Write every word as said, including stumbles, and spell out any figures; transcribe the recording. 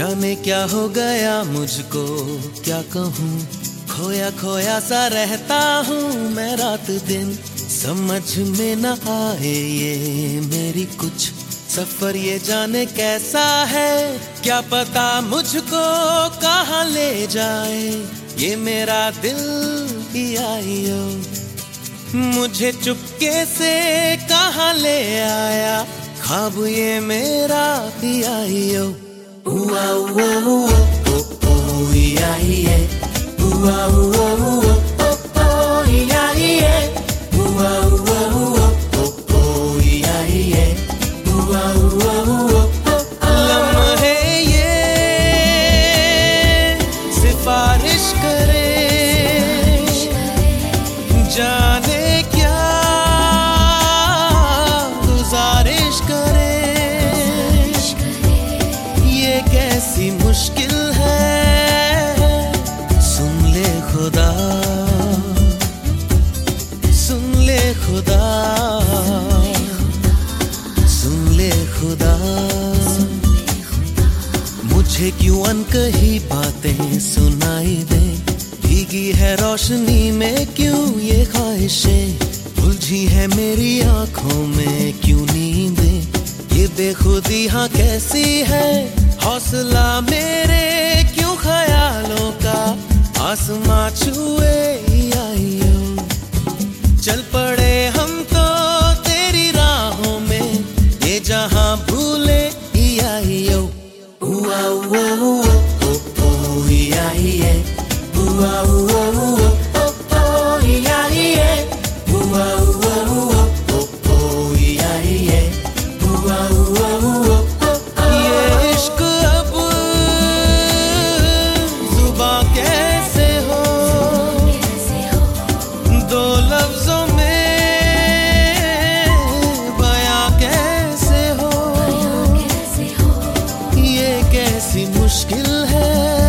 जाने क्या हो गया मुझको, क्या कहूँ, खोया खोया सा रहता हूँ मैं रात दिन। समझ में न आए ये मेरी कुछ सफर, ये जाने कैसा है, क्या पता मुझको कहाँ ले जाए ये मेरा दिल पियाइयो। मुझे चुपके से कहाँ ले आया ख्वाब ये मेरा पियाइयो। हुआ हुआ हुआ ओ ओ या ये, हुआ हुआ हुआ ओ ओ या ये, हुआ हुआ हुआ ओ ओ या ये, हुआ हुआ हुआ ओ। लम्हे ये सिफारिश करे, जाने क्या गुजारिश करे, ये कैसी मुश्किल है, सुन ले खुदा, सुन ले खुदा, सुन ले खुदा। मुझे क्यों अनकही बातें सुनाई दे, भीगी है रोशनी में क्यों ये ख्वाहिशें, उलझी है मेरी आंखों में क्यों नींदें, ये बेखुदी हाँ कैसी है, हौसला मेरे क्यों ख्यालों का आसमां छुए आइयो। चल पड़े हम तो तेरी राहों में, ये जहां भूले आइयो। हुआ हुआ हुआ ओ ओ या ये, हुआ हुआ हुआ ओ ओ या ये, हुआ हुआ हुआ ओ ओ या ये, हुआ हुआ हुआ ओ। ये इश्क अब जुबां कैसे हो, दो लफ्जों में बयां कैसे हो, ये कैसी मुश्किल है,